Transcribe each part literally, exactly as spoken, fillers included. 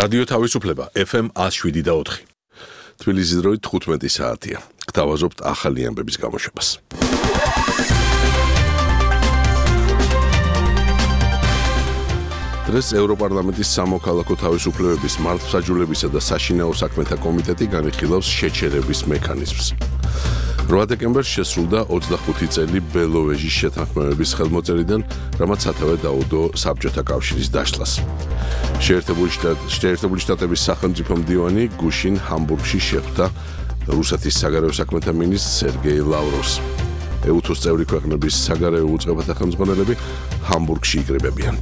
რადიო თავისუფლება F M one oh seven და four. თბილისის დროით თხუთმეტი საათია. გთავაზობთ ახალი ამბების გამოშვებას. დღეს ევროპარლამენტის სამოქალაქო თავისუფლებების მართლმსაჯულებისა და საშინაო საქმეთა კომიტეტი განიხილავს შეჩერების მექანიზმს. რვა დეკემბერს შესრულდა ოცდახუთი წელი ბელოვეჟის შეთანხმებების ხელმოწერიდან, რამაც სათავე დაუდო საბჭოთა კავშირის დაშლას. შეერთებული შტატების სახელმწიფო მდივანი გუშინ ჰამბურგში შეხვდა რუსეთის საგარეო საქმეთა მინისტრ სერგეი ლავროვს. ეუთოს წევრი ქვეყნების საგარეო უწყებათა ხელმძღვანელები ჰამბურგში იკრიბებიან.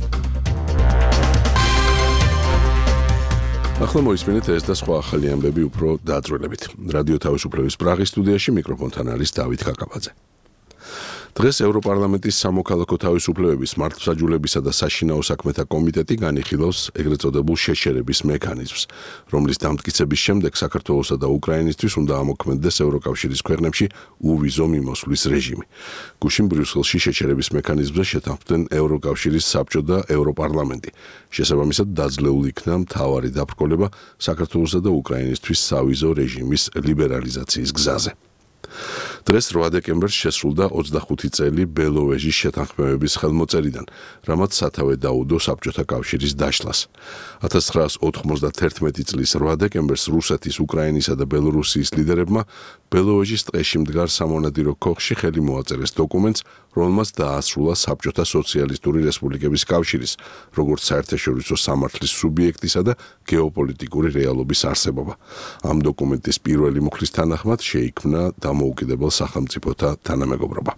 ახლა მოისმინეთ ეს და სხვა ახალი ამბები უფრო დაწვრილებით. რადიო თავისუფლების პრაღის სტუდიაში მიკროფონთან არის დავით კაკაბაძე. დღეს ევროპარლამენტის სამოქალაქო თავისუფლებების მართლმსაჯულებისა და საშინაო საქმეთა კომიტეტი განიხილავს ეგრეთ წოდებულ შეჩერების მექანიზმს, რომლის დამტკიცების შემდეგ საქართველოსა და უკრაინისთვის უნდა ამოქმედდეს ევროკავშირის ქვეყნებში უვიზო მიმოსვლის რეჟიმი. გუშინ ბრიუსელში შეჩერების მექანიზმზე შეთანხმდნენ ევროკავშირის საბჭო და ევროპარლამენტი. შესაბამისად დაძლეულ იქნა მთავარი დაბრკოლება საქართველოსა და უკრაინისთვის სავიზო რეჟიმის ლიბერალიზაციის გზაზე. დღეს რვა დეკემბერს შესრულდა ოცდახუთი წელი ბელოვეჟის შეთანხმებების ხელმოწერიდან, რამაც სათავე დაუდო საბჭოთა კავშირის დაშლას. ათას ცხრაას ოთხმოცდათერთმეტი წლის რვა დეკემბერს რუსეთის, უკრაინისა და ბელორუსიის ლიდერებმა ბელოვეჟის ტყეში მდგარ სამონადირო ქოხში ხელი მოაწერეს დოკუმენტს, რომელმაც დაასრულა საბჭოთა სოციალისტური რესპუბლიკების კავშირის, როგორც საერთაშორისო სამართლის სუბიექტისა და გეოპოლიტიკური რეალობის არსებობა. ამ დოკუმენტის პირველი მუხლის თანახმად შეიქმნა დამოუკიდებელ სახელმწიფოთა თანამეგობრობა.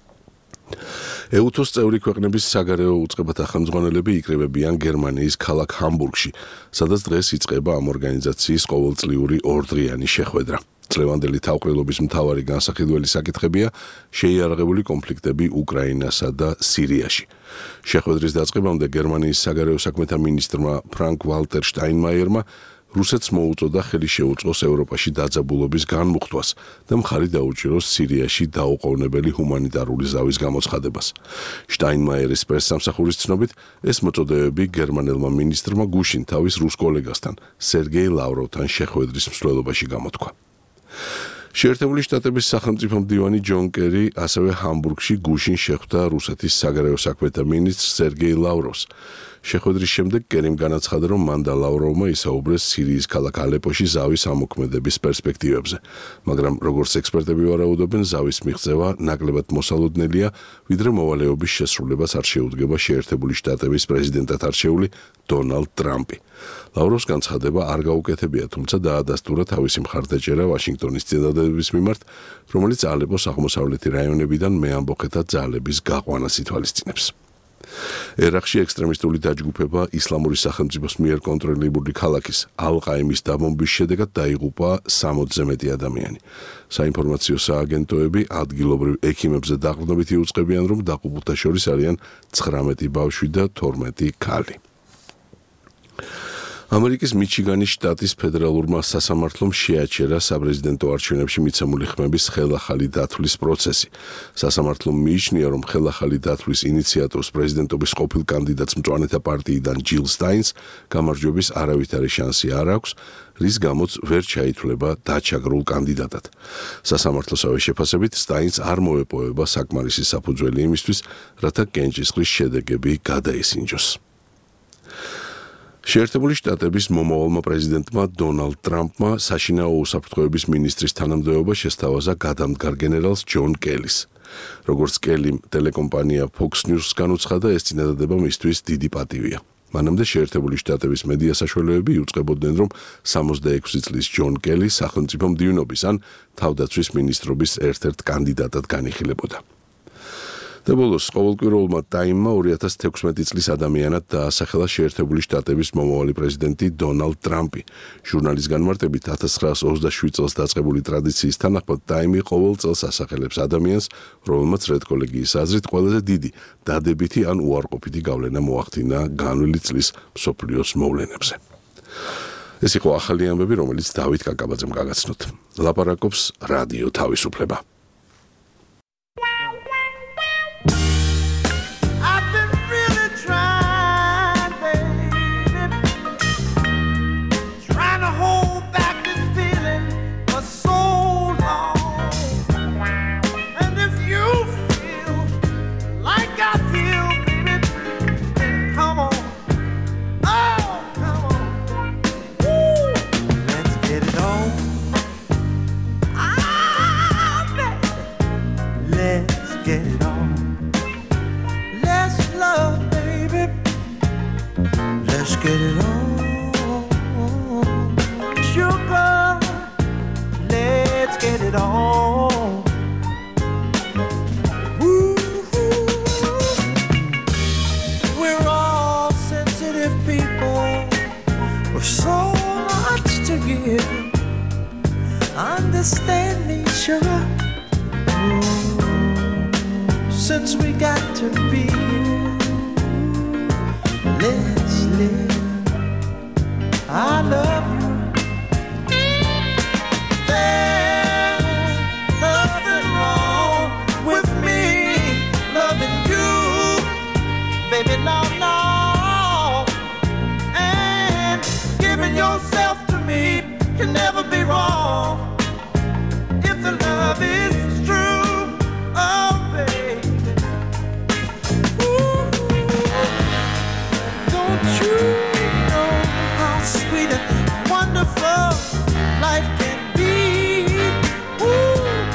ეუთოს წევრი ქვეყნების საგარეო უწყებათა ხელმძღვანელები იკრიბებიან გერმანიის ქალაქ ჰამბურგში, სადაც დღეს იწყება ამ ორგანიზაციის ყოველწლიური ორდღიანი შეხვედრა. წლევანდელი თავყრილობის მთავარი განსახილველი საკითხებია შეიარაღებული კონფლიქტები უკრაინასა და სირიაში. შეხვედრის დაწყებამდე გერმანიის საგარეო საქმეთა მინისტრმა ფრანკ ვალტერ შტაინმაიერმა რუსეთს მოუწოდა ხელი შეუწყოს ევროპაში დაძაბულობის განმუხტვას და მხარი დაუჭიროს სირიაში დაუყოვნებელი ჰუმანიტარული ზავის გამოცხადებას. შტაინმაიერის პრესსამსახურის ცნობით, ეს მოწოდებები გერმანელმა მინისტრმა გუშინ თავის რუს კოლეგასთან, სერგეი ლავროვთან შეხვედრის მსვლელობაში გამოთქვა. შეერთებული შტატების სახელმწიფო მდივანი ჯონ კერი ასევე ჰამბურგში გუშინ შეხვდა რუსეთის საგარეო საქმეთა მინისტრ სერგეი ლავროვს. შეხვედრის შემდეგ კერიმ განაცხადა, რომ მან და ლავროვმა ისაუბრეს სირიის ქალაქ ალეპოში ზავის ამოქმედების პერსპექტივებზე, მაგრამ როგორც ექსპერტები ვარაუდობენ, ზავის მიღწევა ნაკლებად მოსალოდნელია, ვიდრე მოვალეობის შესრულებას არ შეუდგება შეერთებული შტატების პრეზიდენტად არჩეული დონალდ ტრამპი. ლავროვს განცხადება არ გაუკეთებია, თუმცა დაადასტურა თავისი მხარდაჭერა ვაშინგტონის წინადადების მიმართ, რომელიც ალეპოს აღმოსავლეთი რაიონებიდან მეამბოხეთა ძალების გაყვანას ითვალისწინებს. ერაყში ექსტრემისტული დაჯგუფება ისლამური სახელმწიფოს მიერ კონტროლირებული ქალაქის ალ-ყაიმის დაბომბვის შედეგად დაიღუპა სამოცზე მეტი ადამიანი. საინფორმაციო სააგენტოები ადგილობრივ ექიმებზე დაყრდნობით იუწყებიან, რომ დაღუპულთა შორის არიან ცხრამეტი ბავშვი და თორმეტი ქალი. ამერიკის მიჩიგანის შტატის ფედერალურმა სასამართლომ შეაჩერა საპრეზიდენტო არჩევნებში მიცემული ხმების ხელახალი დათვლის პროცესი. სასამართლომ მიიჩნია, რომ ხელახალი დათვლის ინიციატორს პრეზიდენტობის ყოფილ კანდიდატს მწვანეთა პარტიიდან ჯილ სტაინს გამარჯვების არავითარი შანსი არ აქვს, რის გამოც ვერ ჩაითვლება დაჩაგრულ კანდიდატად. სასამართლოსავე შეფასებით სტაინს არ მოეპოვება საკმარისი საფუძველი იმისთვის, რათა კენჭისყრის შედეგები გადაისინჯოს. შეერთებული შტატების მომავალმა პრეზიდენტმა დონალდ ტრამპმა საშინაო უსაფრთხოების მინისტრის თანამდებობა შესთავაზა გადამდგარ გენერალს ჯონ კელის. როგორც კელიმ ტელეკომპანია Fox News-ს განუცხადა, ეს წინადადება მისთვის დიდი პატივია. მანამდე შეერთებული შტატების მედია საშუალებები იუწყებოდნენ, რომ სამოცდაექვსი წლის ჯონ კელი სახელმწიფო მდივნობის ან თავდაცვის მინისტრობის ერთ-ერთ კანდიდატად განიხილებოდა. და ბოლოს ყოველკვირეულმა ტაიმმა ორი ათას თექვსმეტი წლის ადამიანად დაასახელა შეერთებული შტატების მომავალი პრეზიდენტი დონალდ ტრამპი. ჟურნალის განმარტებით ათას ცხრაას ოცდაშვიდ წელს დაწყებული ტრადიციის თანახმად ტაიმი ყოველ წელს ასახელებს ადამიანს, რომელმაც რედკოლეგიის აზრით ყველაზე დიდი დადებითი ან უარყოფითი გავლენა მოახდინა განვლილი წლის მსოფლიოს მოვლენებზე. ეს იყო ახალი ამბები, რომელიც დავით კაკაბაძემ გაგაცნოთ. ლაპარაკობს რადიო თავისუფლება. get it on. Let's love, baby. Let's get it on. Sugar, let's get it on. Ooh, we're all sensitive people with so much to give. Understand me, sugar. Ooh, since we got to be, let's live. I love you. There's nothing wrong with me loving you, baby, no, no. And giving yourself to me can never be wrong if the love is true. Oh, baby. Ooh, don't you know how sweet and wonderful life can be? Ooh,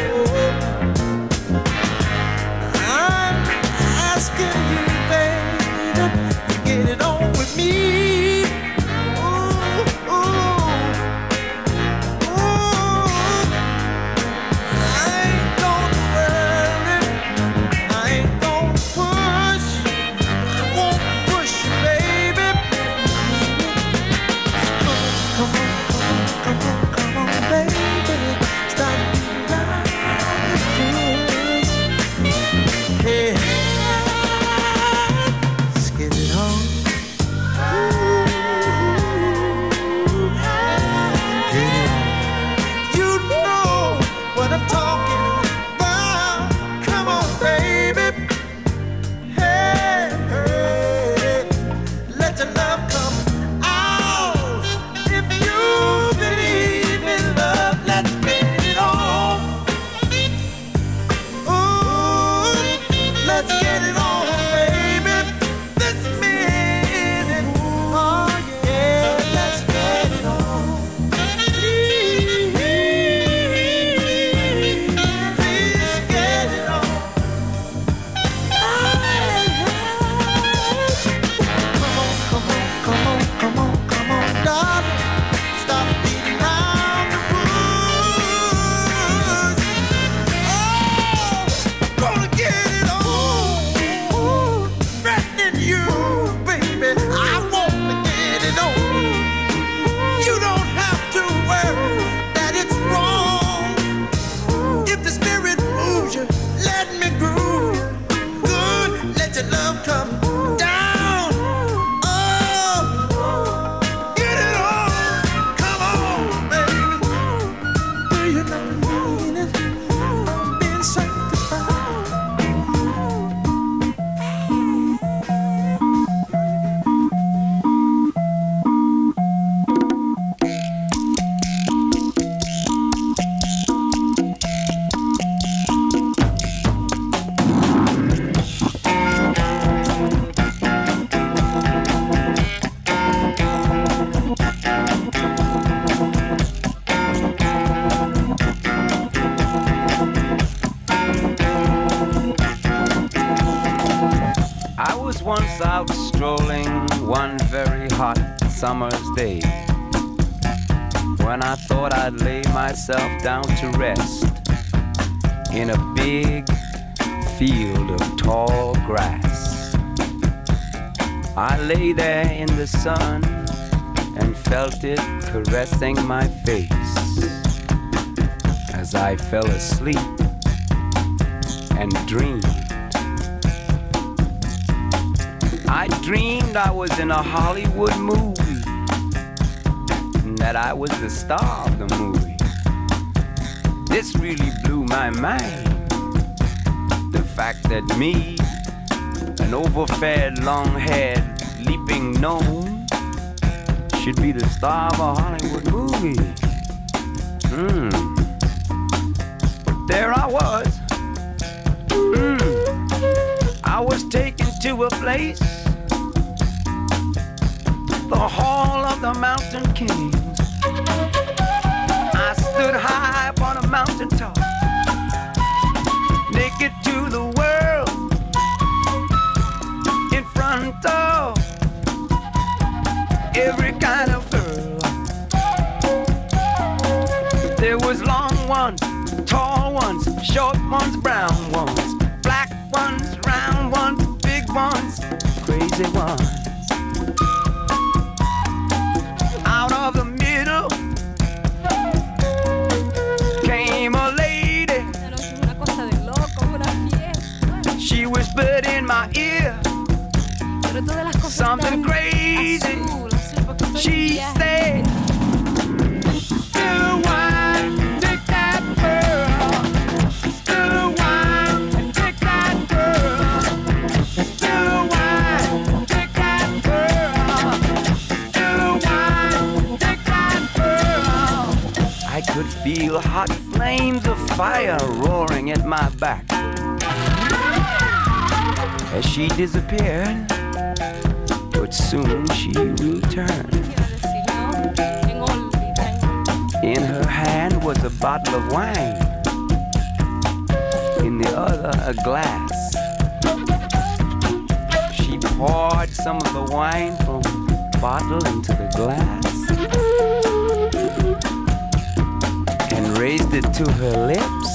I'm asking you, baby, to get it on with me. Ooh, ooh, ooh. I ain't gonna worry, I ain't gonna push, I won't push you, baby. Come on, come on, come on, come on, baby. Stop being like this. Hey, let's get it on. Ooh, get it on. You know what I'm talking about. Come on, baby. Hey, hey, let your love come out. If you believe in love, let's get it on. Ooh, let's get it on, baby. This minute. Oh, yeah, let's get it on. Please, please get it on. Come on, come on, come on, come on, come on, darling. Stop beating around the bush. Oh, gonna get it on. Threatening you, baby. I wanna get it on. You don't have to worry that it's wrong. If the spirit moves you, let me groove. Good, let your love come down. Oh, get it on. Come on, baby. Do you not mean it? I'm being sanctified. I was once out strolling one very hot summer's day, when I thought I'd lay myself down to rest in a big field of tall grass. I lay there in the sun and felt it caressing my face as I fell asleep and dreamed. I dreamed I was in a Hollywood movie, and that I was the star of the movie. This really blew my mind. The fact that me, an overfed, long-haired, leaping gnome, should be the star of a Hollywood movie. Hmm. But there I was. Hmm. I was taken to a place, the Hall of the Mountain Kings. I stood high upon a mountain top, naked to short ones, brown ones, black ones, round ones, big ones, crazy ones. Out of the middle came a lady. She whispered in my ear something crazy. She said, "Still wine, take that girl. Still wine, take that girl. Still wine, take that girl. Still wine, take that girl." I could feel hot flames of fire roaring at my back. As she disappeared, but soon she returned. In her hand was a bottle of wine, in the other a glass. She poured some of the wine from the bottle into the glass and raised it to her lips.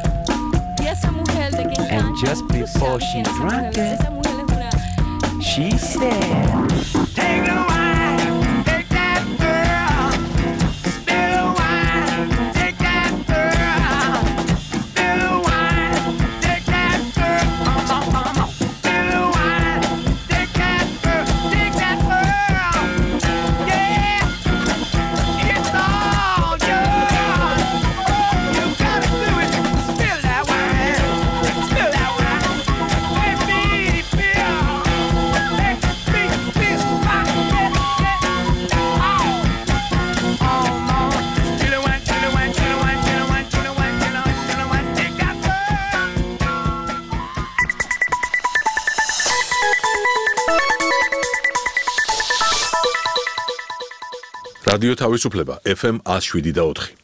And just before she drank it, she said, "Take the wine, take that girl. Spill the wine, take that girl. Spill the wine, take that girl. Oh, oh, oh, oh. Spill the wine, take that girl, take that girl. Yeah, it's all yours. You gotta do it. Spill that wine, spill that wine. Let me feel. რადიო თავისუფლება ეფ ემ one oh seven და four.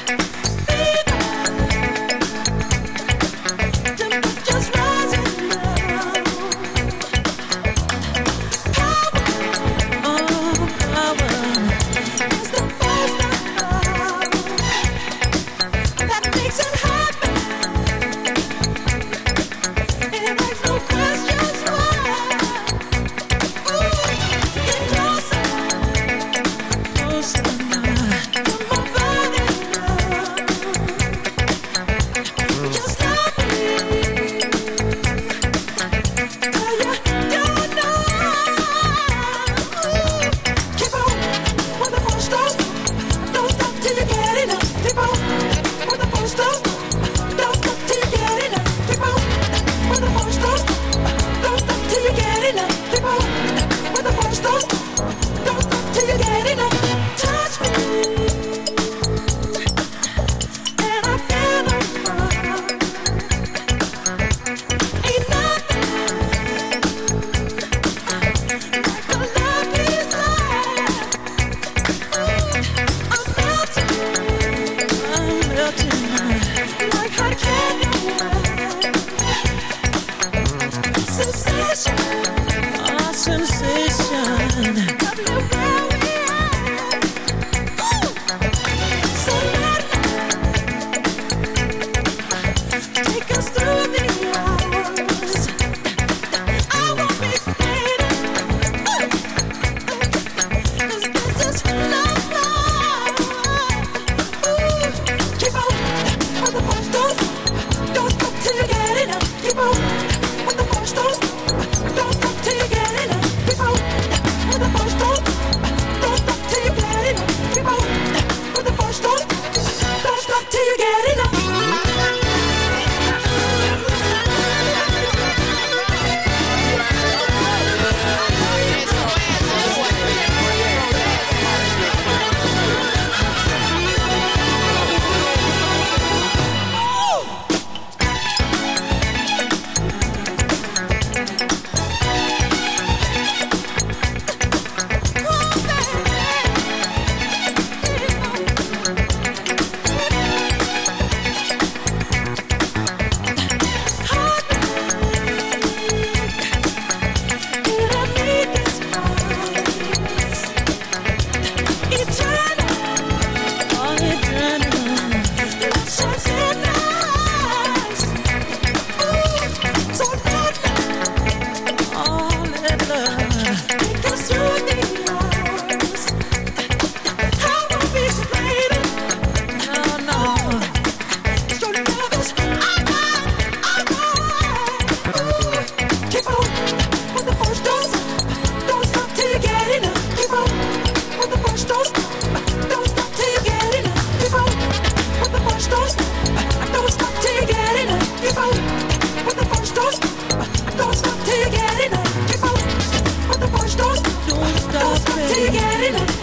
Just rising up.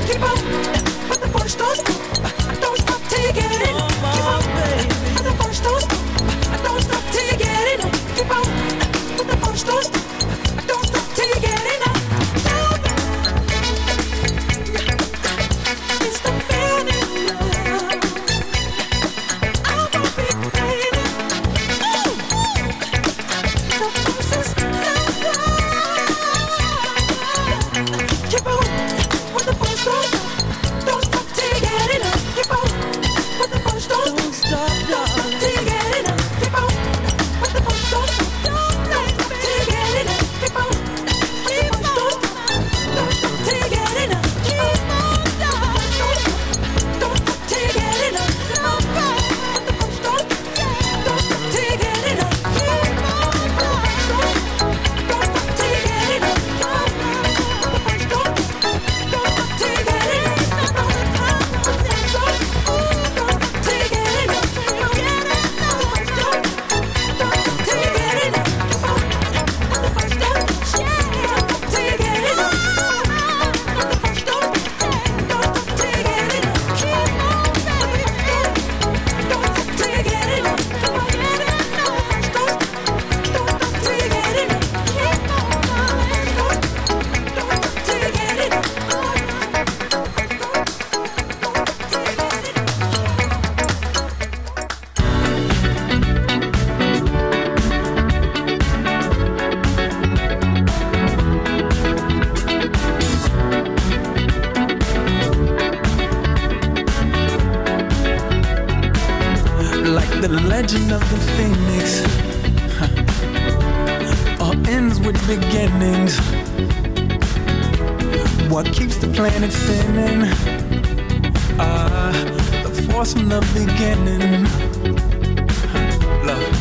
keep on. When the push don't stop, don't stop till you get enough. Keep on. When the push don't stop, don't stop till you get enough. Keep on. When the push don't stop, don't stop till you get enough. It's the feeling love. I won't be crazy. The force is love. Keep on. When the push don't stop, don't stop till you get enough. Keep on. When the push don't stop, don't stop till you get enough. Keep on. When the push don't stop, don't stop till you get enough. Keep on. When the push don't stop, don't stop till you get enough. Keep on. Don't stop till you get enough. When the push don't stop, don't stop till you get enough. Keep on. Don't stop till you get enough. When the push don't stop, don't stop till you get enough. Like the legend of the phoenix, huh. All ends with beginnings. What keeps the planet spinning? Ah, the force from the beginning. Huh. Love.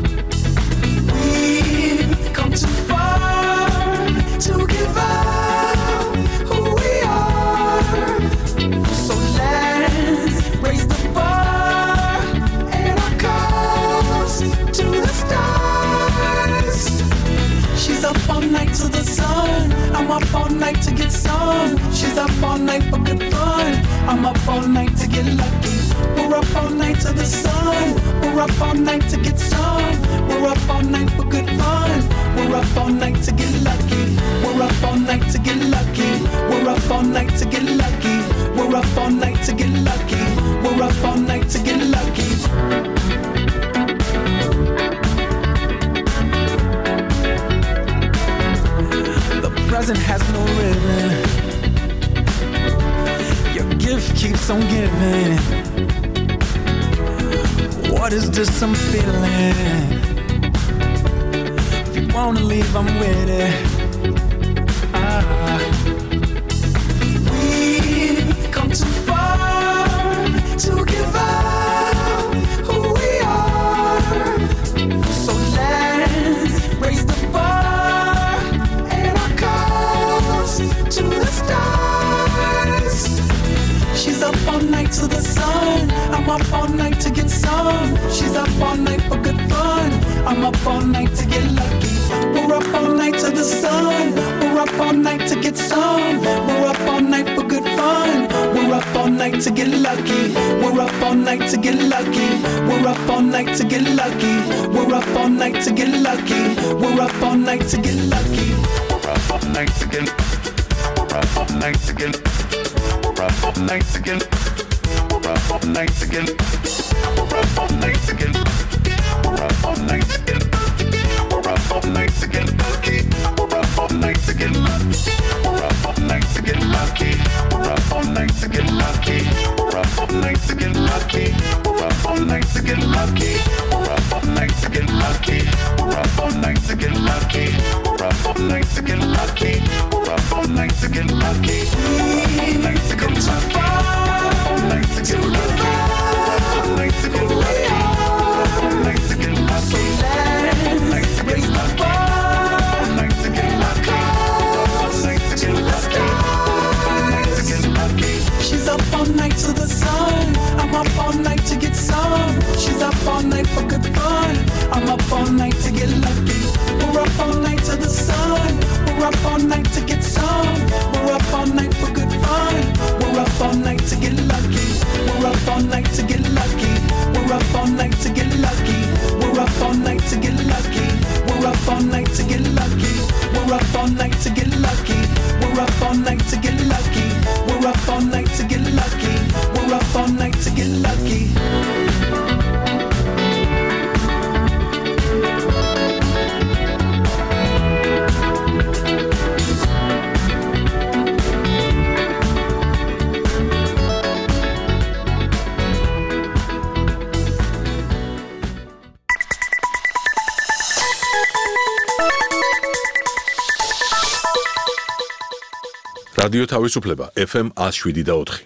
We've come too far to give up who we are. So let's raise the bar and our cups to the stars. She's up all night to the sun. I'm up all night to get some. She's up all night for good fun. I'm up all night to get lucky. We're up all night to the sun. We're up all night to get some. We're up all night for good fun. We're up all night to get lucky. We're up all night to get lucky. We're up all night to get lucky. We're up all night to get lucky. We're up all night to get lucky. The present has no ribbon. Your gift keeps on giving. What is this I'm feeling? If you wanna leave, I'm with it. Ah. We've come too far to give up who we are. So let's raise the bar and our cups to the stars. She's up all night to the sun. I'm up all night to get some. She's up all night for good fun. I'm up all night to get lucky. We're up all night to the sun. We're up all night to get some. We're up all night for good fun. We're up all night to get lucky. We're up all night to get lucky. We're up all night to get lucky. We're up all night to get lucky. We're up all night to get lucky. We're up all night to get. We're up all night to get. We're up all night to get. We're up all night to get. We're up all night to get. We're up all night to get. We're up all night to get lucky. We're up all night to get lucky. We're up all night to get lucky. We're up all night to get lucky. We're up all night to get lucky. We're up all night to get lucky. We're up all night to get lucky. We're up all night to get lucky. We're up all night to get lucky. We're up all night to get lucky. We're up all night to get lucky. All night to get lucky. All night to get lucky. All night to get lucky. All night to get lucky. All night to get lucky. All night to get lucky. All night to get lucky. She's up all night to the sun. I'm up all night to get some. She's up all night for რადიო თავისუფლება ეფ ემ one oh seven და four.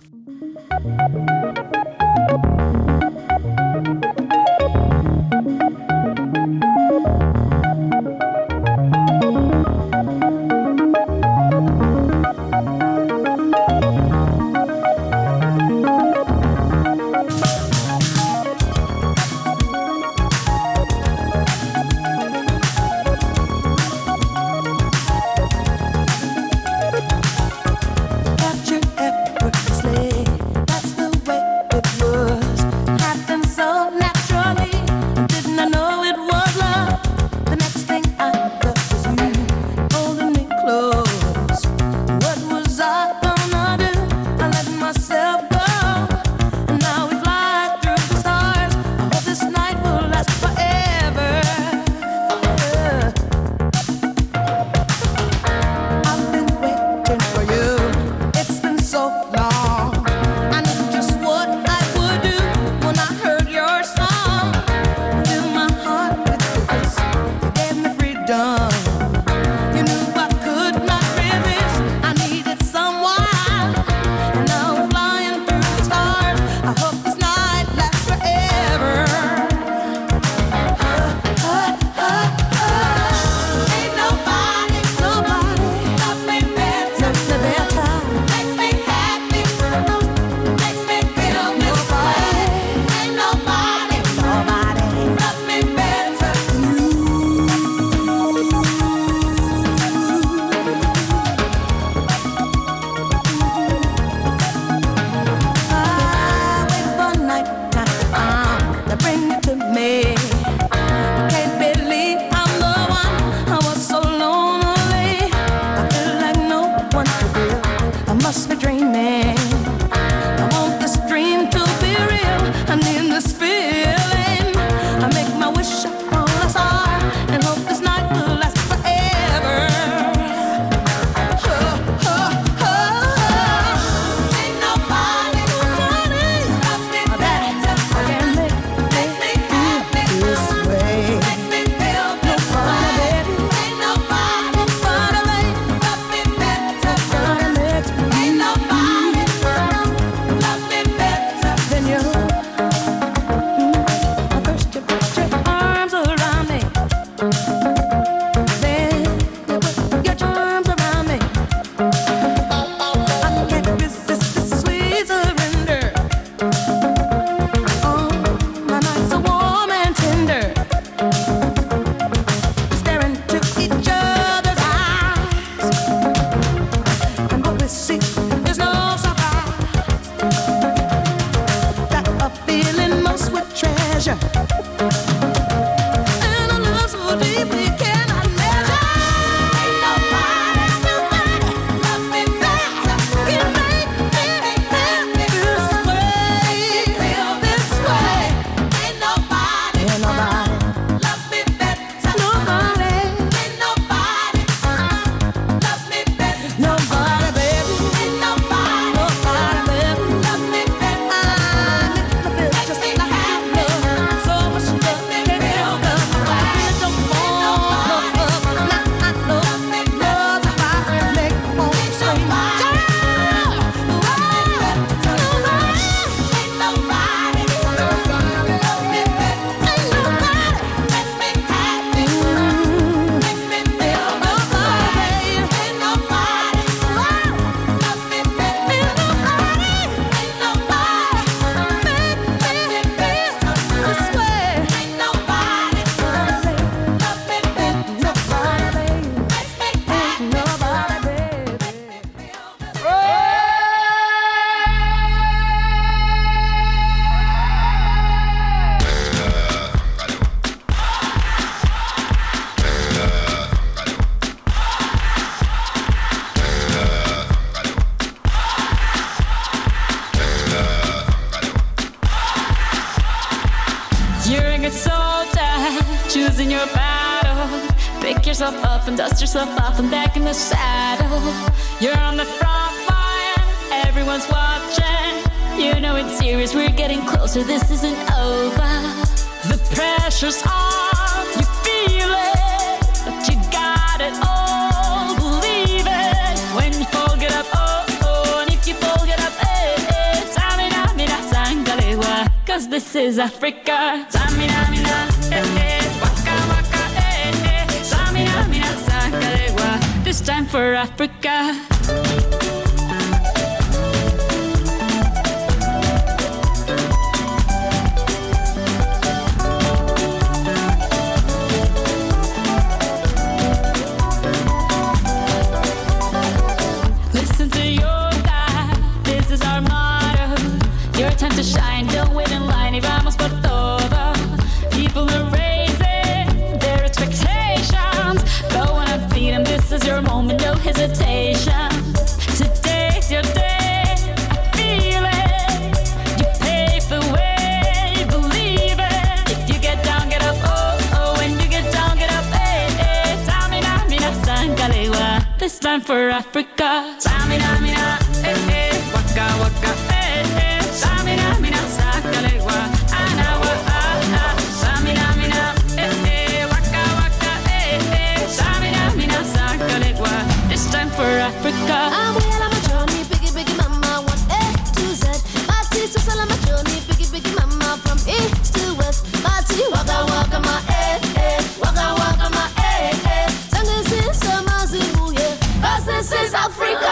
choosing your battle. Pick yourself up and dust yourself off and back in the saddle. You're on the front line, everyone's watching. You know it's serious, we're getting closer, this isn't over. The pressure's on, you feel it, but you got it all, believe it. When you fall, get up, oh. this is Africa. Samina, mina, eh, eh, waka, waka, eh, eh. Samina, mina, sakarewa. This time for Africa. Listen to your God, this is our motto. Your time to shine, don't wait in line. Y vamos por todo. People are raising their expectations. Go on and feed them, this is your moment, no hesitation. Today's your day, I feel it. You pave the way, believe it. If you get down, get up, oh, oh. When you get down, get up, eh, eh. Tamina, mina, sangalewa. This time for Africa. Tamina, mina, eh, eh. Waka, waka, eh, eh. Tamina, mina, sangalewa. Anawa, ah, ah. Tamina, mina, eh, eh. Waka, waka, eh, eh. Tamina, mina, sangalewa. This time for Africa. I'm well on my journey, biggie, biggie, mama, one A to Z. My sister's all on my journey, biggie, biggie, mama, from east to west. My tea, waka, waka, my eh, eh, waka, waka, my eh, eh. Sing this is some Zimu, yeah, 'cause this is Africa.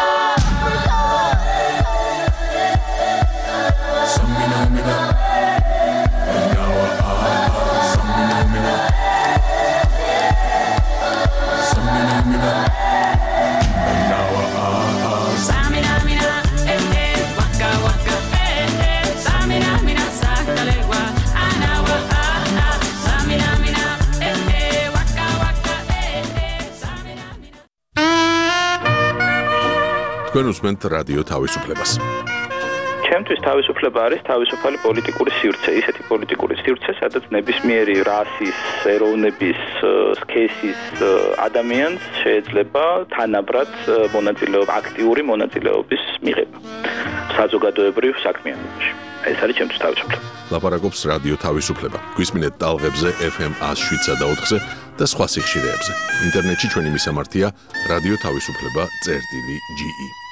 Samina, mina. Nawa, ah, ah. Samina, mina. Samina, mina. Nawa, ah, ah. Samina, mina, eh, eh. Waka, waka, eh, eh. Samina, mina, sangalewa. Anawa, ah, ah. Samina, mina, eh, eh. Waka, waka, eh, eh. Samina, mina. თქვენ უსმენთ რადიო თავისუფლებას. ჩემთვის თავისუფლება არის თავისუფალი პოლიტიკური სივრცე, ისეთი პოლიტიკური სივრცე, სადაც ნებისმიერი რასის, ეროვნების, სქესის ადამიანს შეიძლება თანაბრად მონაწილეობა, აქტიური მონაწილეობის მიღება საზოგადოებრივ საქმიანობაში. ეს არის ჩემთვის თავისუფლება. ლაპარაკობს რადიო თავისუფლება. გვისმინეთ ტალღებზე ეფ ემ one oh seven და ოთხზე და სხვა სიხშირეებზე. ინტერნეტში ჩვენი მისამართია რადიო თავისუფლება წერტილი ჯი ი.